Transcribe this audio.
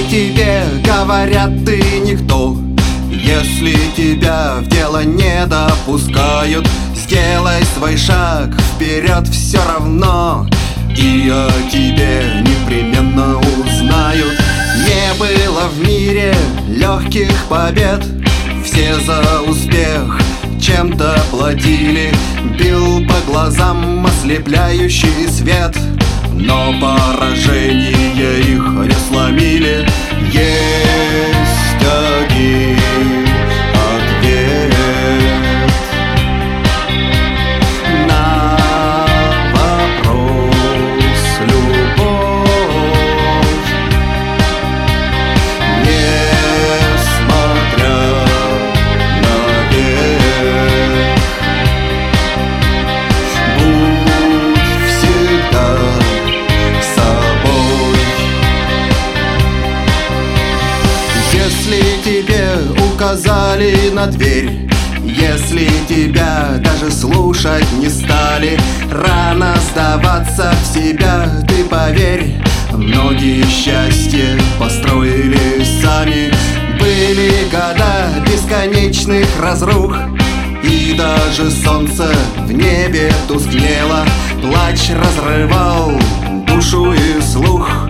тебе говорят, ты никто, если тебя в дело не допускают, сделай свой шаг вперед, все равно и о тебе непременно узнают. Не было в мире легких побед, все за успех чем-то платили. Бил по глазам ослепляющий свет, но поражения их не сломили. Есть один ответ на вопрос любовь. Несмотря на век, будь всегда собой. Если тебе указали на дверь, если тебя даже слушать не стали, рано сдаваться в себя, ты поверь. Многие счастья построили сами. Были года бесконечных разрух, и даже солнце в небе тускнело. Плач разрывал душу и слух.